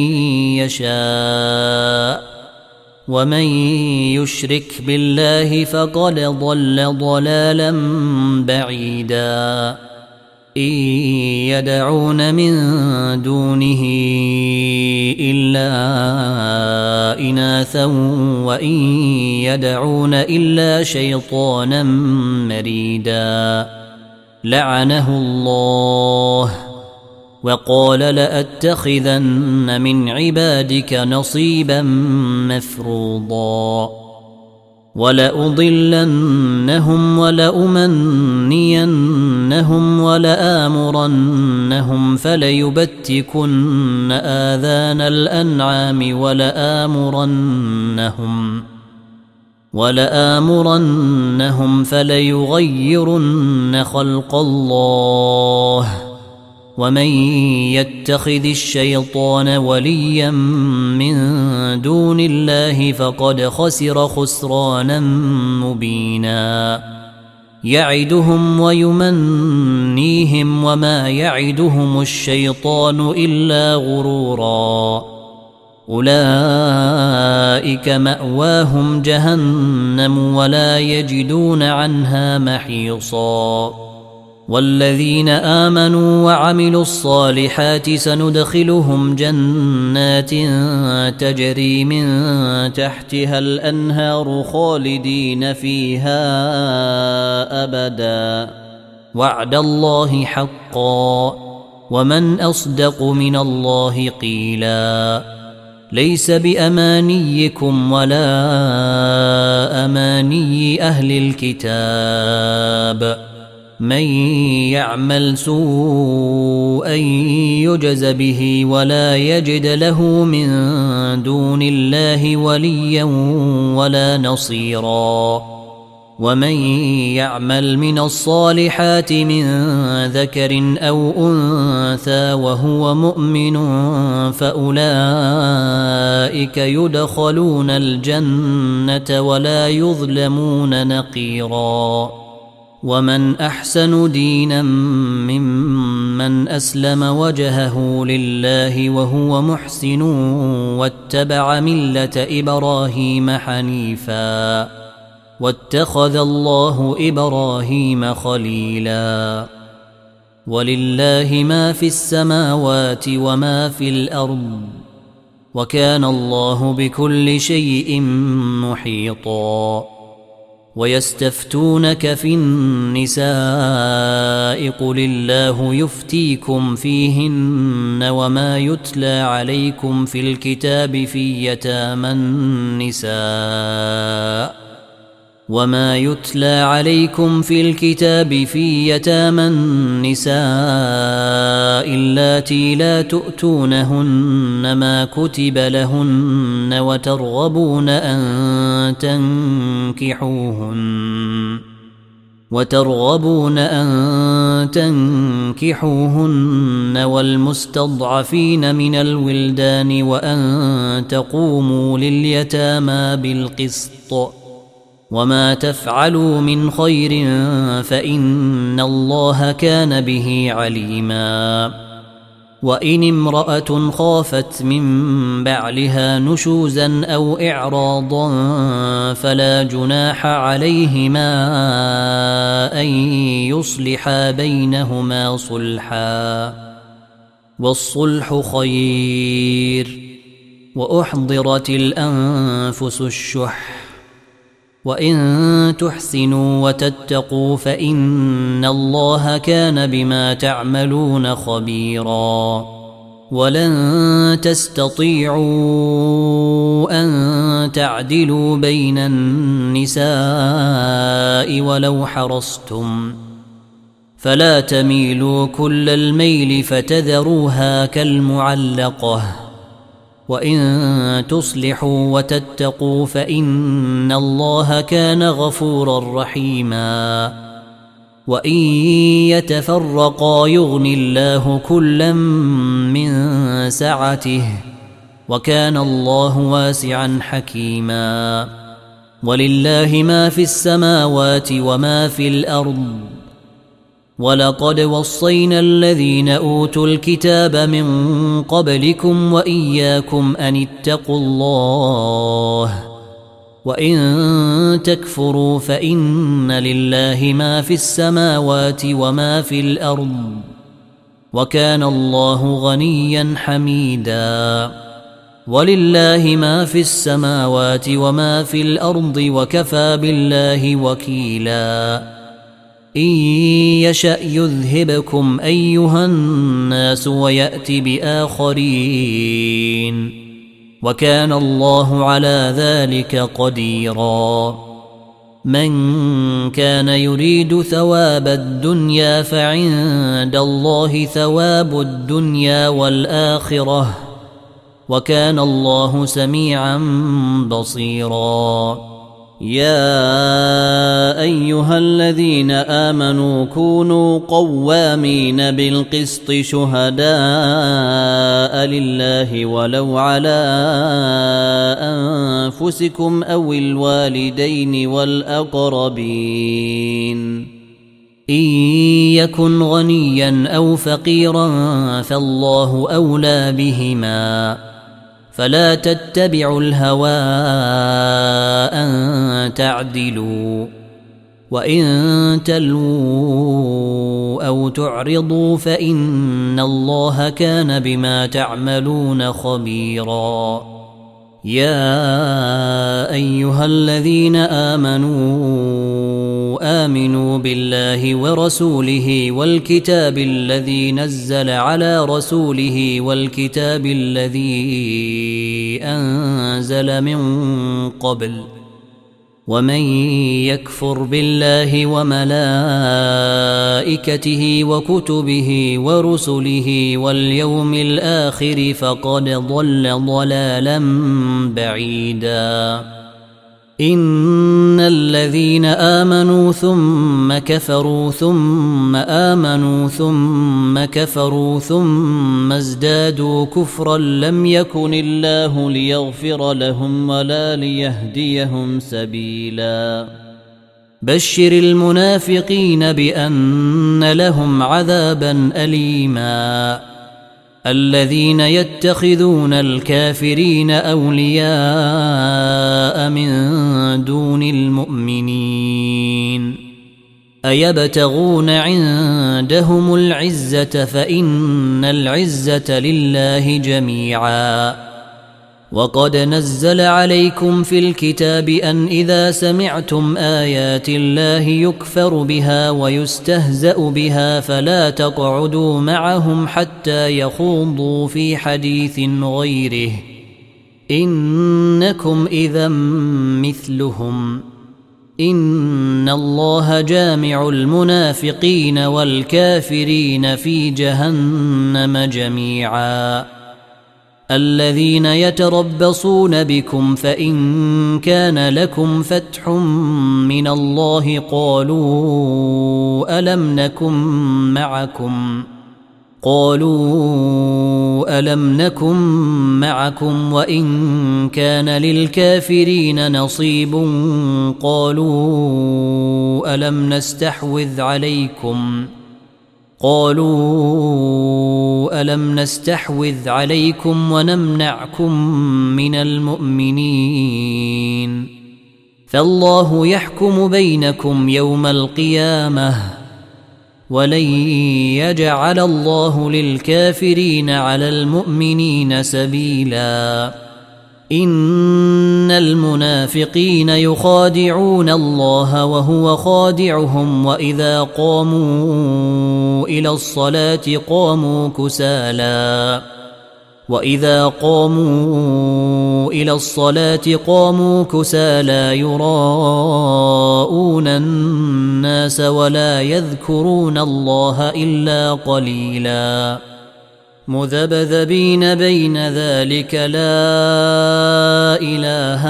يشاء ومن يشرك بالله فقد ضل ضلالا بعيدا إن يدعون من دونه إلا إناثا وإن يدعون إلا شيطانا مريدا لعنه الله وقال لأتخذن من عبادك نصيبا مفروضا ولأضلنهم ولأمنينهم ولآمرنهم فليبتكن آذان الأنعام ولآمرنهم فليغيرن خلق الله ومن يتخذ الشيطان وليا من دون الله فقد خسر خسرانا مبينا يعدهم ويمنيهم وما يعدهم الشيطان إلا غرورا أولئك مأواهم جهنم ولا يجدون عنها محيصا والذين آمنوا وعملوا الصالحات سندخلهم جنات تجري من تحتها الأنهار خالدين فيها أبدا وعد الله حقا ومن أصدق من الله قيلا ليس بأمانيكم ولا أماني أهل الكتاب من يعمل سوءا يجز به ولا يجد له من دون الله وليا ولا نصيرا ومن يعمل من الصالحات من ذكر أو أنثى وهو مؤمن فأولئك يدخلون الجنة ولا يظلمون نقيرا ومن أحسن دينا ممن أسلم وجهه لله وهو محسن واتبع ملة إبراهيم حنيفا واتخذ الله إبراهيم خليلا ولله ما في السماوات وما في الأرض وكان الله بكل شيء محيطا ويستفتونك في النساء قل الله يفتيكم فيهن وما يتلى عليكم في الكتاب في يتامى النساء اللاتي لا تؤتونهن ما كتب لهن وترغبون أن تنكحوهن والمستضعفين من الولدان وأن تقوموا لليتامى بالقسط وما تفعلوا من خير فإن الله كان به عليما وإن امرأة خافت من بعلها نشوزا أو إعراضا فلا جناح عليهما أن يصلحا بينهما صلحا والصلح خير وأحضرت الأنفس الشح وإن تحسنوا وتتقوا فإن الله كان بما تعملون خبيرا ولن تستطيعوا أن تعدلوا بين النساء ولو حرصتم فلا تميلوا كل الميل فتذروها كالمعلقة وإن تصلحوا وتتقوا فإن الله كان غفورا رحيما وإن يتفرقا يغن الله كلا من سعته وكان الله واسعا حكيما ولله ما في السماوات وما في الأرض ولقد وصينا الذين أوتوا الكتاب من قبلكم وإياكم أن اتقوا الله وإن تكفروا فإن لله ما في السماوات وما في الأرض وكان الله غنيا حميدا ولله ما في السماوات وما في الأرض وكفى بالله وكيلا إن يشأ يذهبكم أيها الناس ويأت بآخرين وكان الله على ذلك قديرا من كان يريد ثواب الدنيا فعند الله ثواب الدنيا والآخرة وكان الله سميعا بصيرا يا أيها الذين آمنوا كونوا قوامين بالقسط شهداء لله ولو على أنفسكم أو الوالدين والأقربين إن يكن غنيا أو فقيرا فالله أولى بهما فلا تتبعوا الهوى أن تعدلوا وإن تلووا أو تعرضوا فإن الله كان بما تعملون خبيرا يا أيها الذين آمنوا بالله ورسوله والكتاب الذي نزل على رسوله والكتاب الذي أنزل من قبل ومن يكفر بالله وملائكته وكتبه ورسله واليوم الآخر فقد ضل ضلالا بعيدا إن الذين آمنوا ثم كفروا ثم آمنوا ثم كفروا ثم ازدادوا كفرا لم يكن الله ليغفر لهم ولا ليهديهم سبيلا بشر المنافقين بأن لهم عذابا أليما الذين يتخذون الكافرين أولياء من دون المؤمنين أيبتغون عندهم العزة فإن العزة لله جميعا وقد نزل عليكم في الكتاب أن إذا سمعتم آيات الله يكفر بها ويستهزأ بها فلا تقعدوا معهم حتى يخوضوا في حديث غيره إنكم إذا مثلهم إن الله جامع المنافقين والكافرين في جهنم جميعا الذين يتربصون بكم فإن كان لكم فتح من الله قالوا ألم نكن معكم وإن كان للكافرين نصيب قالوا ألم نستحوذ عليكم ونمنعكم من المؤمنين فالله يحكم بينكم يوم القيامة ولن يجعل الله للكافرين على المؤمنين سبيلا إن المنافقين يخادعون الله وهو خادعهم وإذا قاموا إلى الصلاة قاموا كسالى يراءون الناس ولا يذكرون الله إلا قليلا مذبذبين بين ذلك لا إله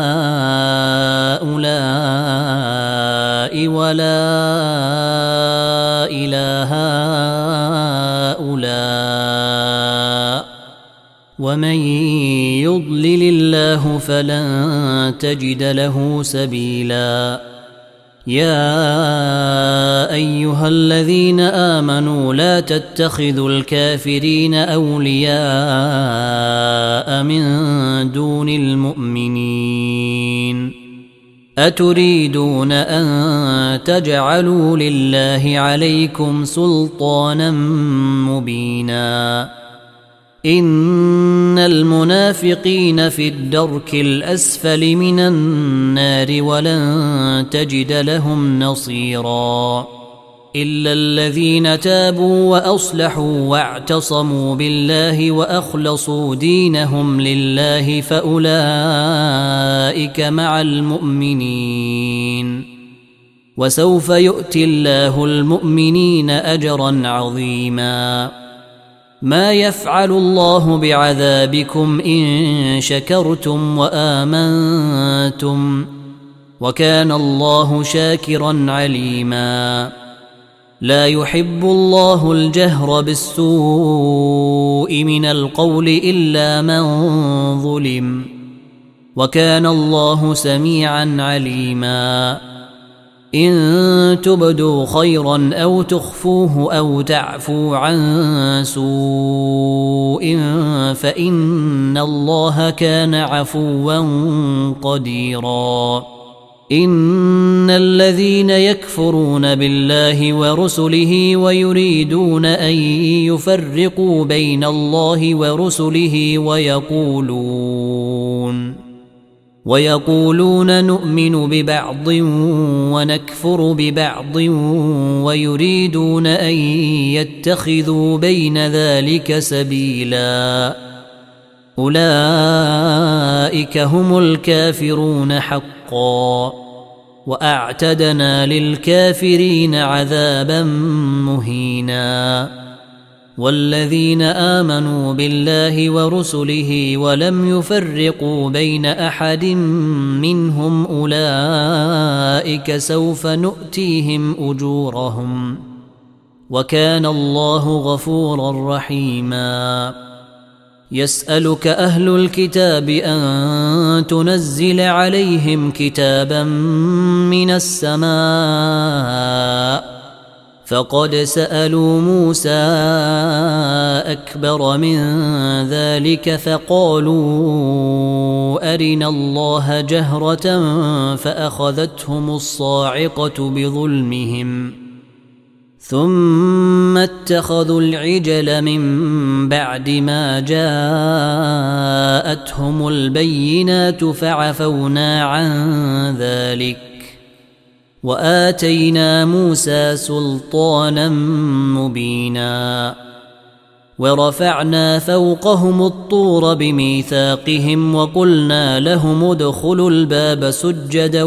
هؤلاء ولا إله هؤلاء ومن يضلل الله فلن تجد له سبيلا يا أيها الذين آمنوا لا تتخذوا الكافرين أولياء من دون المؤمنين أتريدون أن تجعلوا لله عليكم سلطانا مبينا إن المنافقين في الدرك الأسفل من النار ولن تجد لهم نصيرا إلا الذين تابوا وأصلحوا واعتصموا بالله وأخلصوا دينهم لله فأولئك مع المؤمنين وسوف يؤتي الله المؤمنين أجرا عظيما ما يفعل الله بعذابكم إن شكرتم وآمنتم وكان الله شاكرا عليما لا يحب الله الجهر بالسوء من القول إلا من ظلم وكان الله سميعا عليما إن تبدوا خيرا أو تخفوه أو تعفوا عن سوء فإن الله كان عفوا قديرا إن الذين يكفرون بالله ورسله ويريدون أن يفرقوا بين الله ورسله ويقولون نؤمن ببعض ونكفر ببعض ويريدون أن يتخذوا بين ذلك سبيلا أولئك هم الكافرون حقا وأعتدنا للكافرين عذابا مهينا والذين آمنوا بالله ورسله ولم يفرقوا بين أحد منهم أولئك سوف نؤتيهم أجورهم وكان الله غفورا رحيما يسألك أهل الكتاب أن تنزل عليهم كتابا من السماء فقد سألوا موسى أكبر من ذلك فقالوا أرنا الله جهرة فأخذتهم الصاعقة بظلمهم ثم اتخذوا العجل من بعد ما جاءتهم البينات فعفونا عن ذلك وآتينا موسى سلطانا مبينا ورفعنا فوقهم الطور بميثاقهم وقلنا لهم ادخلوا الباب سجدا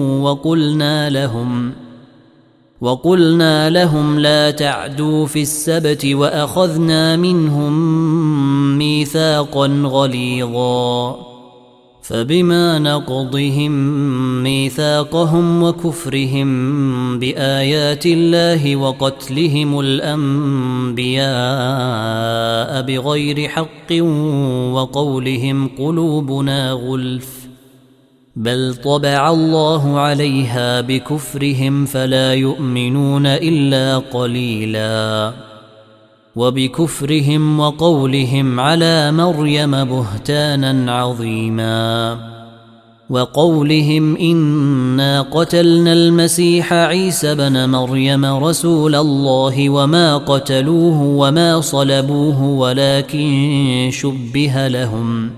وقلنا لهم لا تعدوا في السبت وأخذنا منهم ميثاقا غليظا فبما نقضهم ميثاقهم وكفرهم بآيات الله وقتلهم الأنبياء بغير حق وقولهم قلوبنا غلف بل طبع الله عليها بكفرهم فلا يؤمنون إلا قليلا وبكفرهم وقولهم على مريم بهتانا عظيما وقولهم إنا قتلنا المسيح عيسى بن مريم رسول الله وما قتلوه وما صلبوه ولكن شبه لهم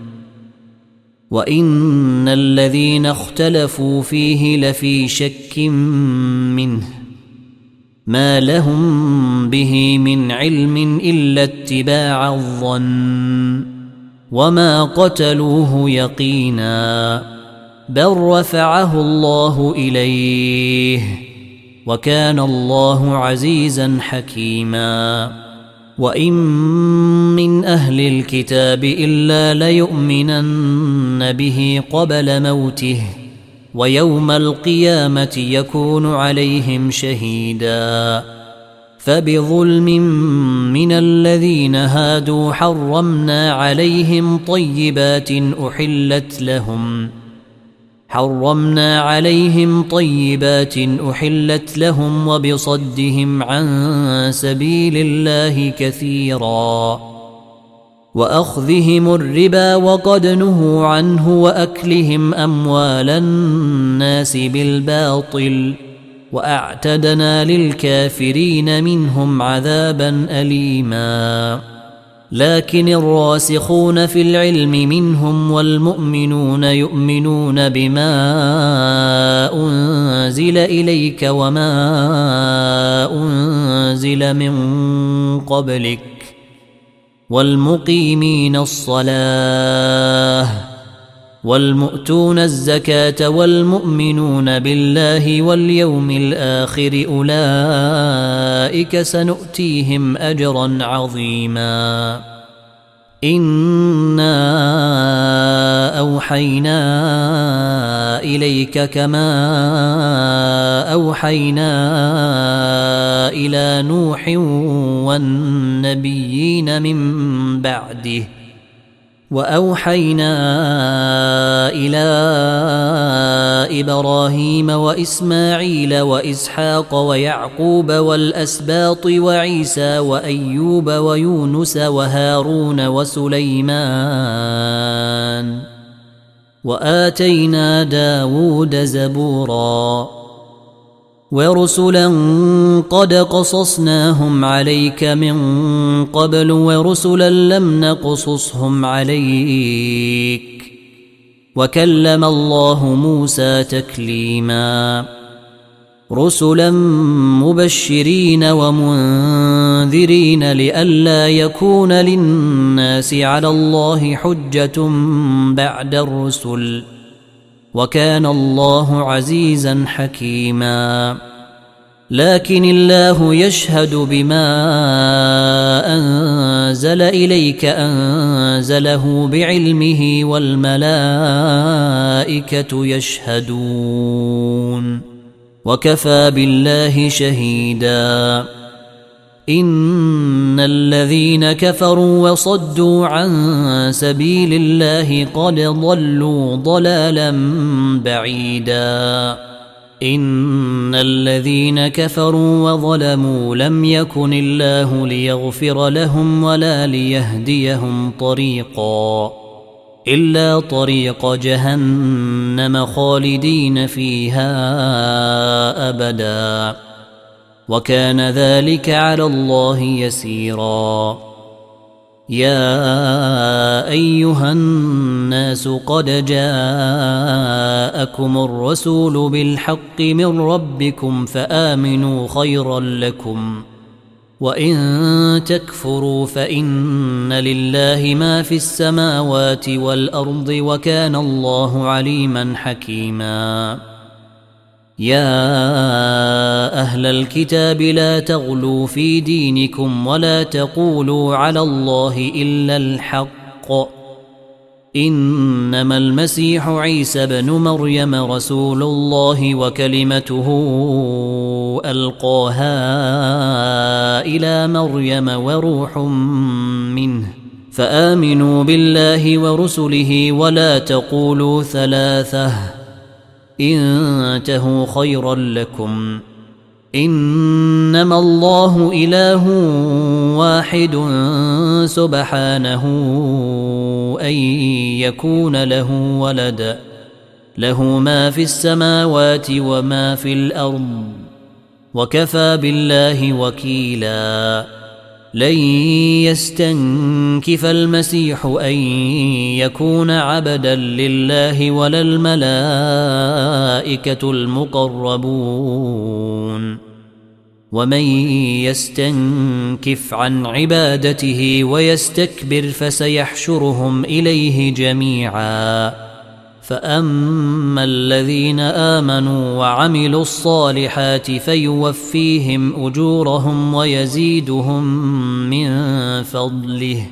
وإن الذين اختلفوا فيه لفي شك منه ما لهم به من علم إلا اتباع الظن وما قتلوه يقينا بل رفعه الله إليه وكان الله عزيزا حكيما وإن من أهل الكتاب إلا ليؤمنن به قبل موته ويوم القيامة يكون عليهم شهيدا فبظلم من الذين هادوا حرمنا عليهم طيبات أحلت لهم وبصدهم عن سبيل الله كثيرا وأخذهم الربا وقد نهوا عنه وأكلهم أموال الناس بالباطل وأعتدنا للكافرين منهم عذابا أليما لكن الراسخون في العلم منهم والمؤمنون يؤمنون بما أنزل إليك وما أنزل من قبلك والمقيمين الصلاة والمؤتون الزكاة والمؤمنون بالله واليوم الآخر أولئك سنؤتيهم أجرا عظيما إنا أوحينا إليك كما أوحينا إلى نوح والنبيين من بعده وأوحينا إلى إبراهيم وإسماعيل وإسحاق ويعقوب والأسباط وعيسى وأيوب ويونس وهارون وسليمان وآتينا داود زبورا ورسلا قد قصصناهم عليك من قبل ورسلا لم نقصصهم عليك وكلم الله موسى تكليما رسلا مبشرين ومنذرين لئلا يكون للناس على الله حجة بعد الرسل وكان الله عزيزا حكيما لكن الله يشهد بما أنزل إليك أنزله بعلمه والملائكة يشهدون وكفى بالله شهيدا إن الذين كفروا وصدوا عن سبيل الله قد ضلوا ضلالا بعيدا إن الذين كفروا وظلموا لم يكن الله ليغفر لهم ولا ليهديهم طريقا إلا طريق جهنم خالدين فيها أبدا وكان ذلك على الله يسيرا يا أيها الناس قد جاءكم الرسول بالحق من ربكم فآمنوا خيرا لكم وإن تكفروا فإن لله ما في السماوات والأرض وكان الله عليما حكيما يا أهل الكتاب لا تغلوا في دينكم ولا تقولوا على الله إلا الحق إنما المسيح عيسى بن مريم رسول الله وكلمته ألقاها إلى مريم وروح منه فآمنوا بالله ورسله ولا تقولوا ثلاثة انتهوا خيرا لكم إنما الله إله واحد سبحانه أن يكون له ولد له ما في السماوات وما في الأرض وكفى بالله وكيلا لن يستنكف المسيح أن يكون عبدا لله ولا الملائكة المقربون ومن يستنكف عن عبادته ويستكبر فسيحشرهم إليه جميعا فأما الذين آمنوا وعملوا الصالحات فيوفيهم أجورهم ويزيدهم من فضله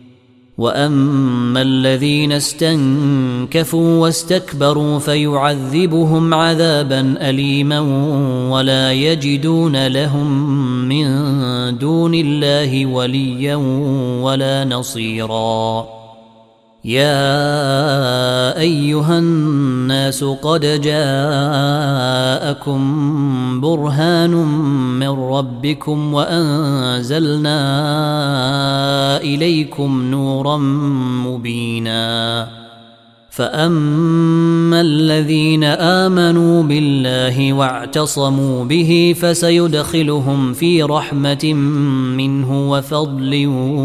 وأما الذين استنكفوا واستكبروا فيعذبهم عذابا أليما ولا يجدون لهم من دون الله وليا ولا نصيرا يا أيها الناس قد جاءكم برهان من ربكم وأنزلنا إليكم نورا مبينا فأما الذين آمنوا بالله واعتصموا به فسيدخلهم في رحمة منه وفضل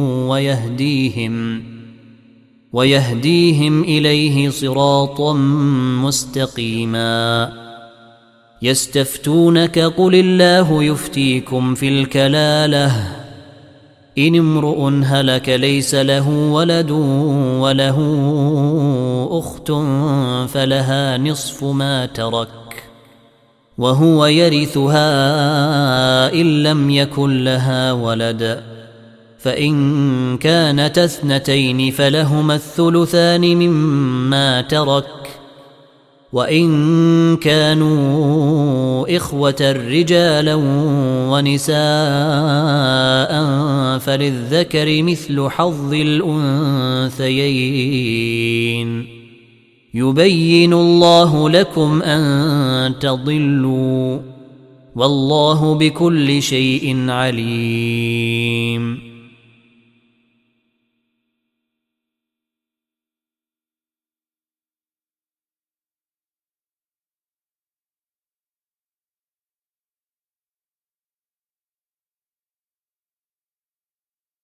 ويهديهم إليه صراطا مستقيما يستفتونك قل الله يفتيكم في الكلالة إن امرؤ هلك ليس له ولد وله أخت فلها نصف ما ترك وهو يرثها إن لم يكن لها ولد فإن كانت اثنتين فلهما الثلثان مما ترك وإن كانوا إخوة رجالا ونساء فللذكر مثل حظ الأنثيين يبين الله لكم أن تضلوا والله بكل شيء عليم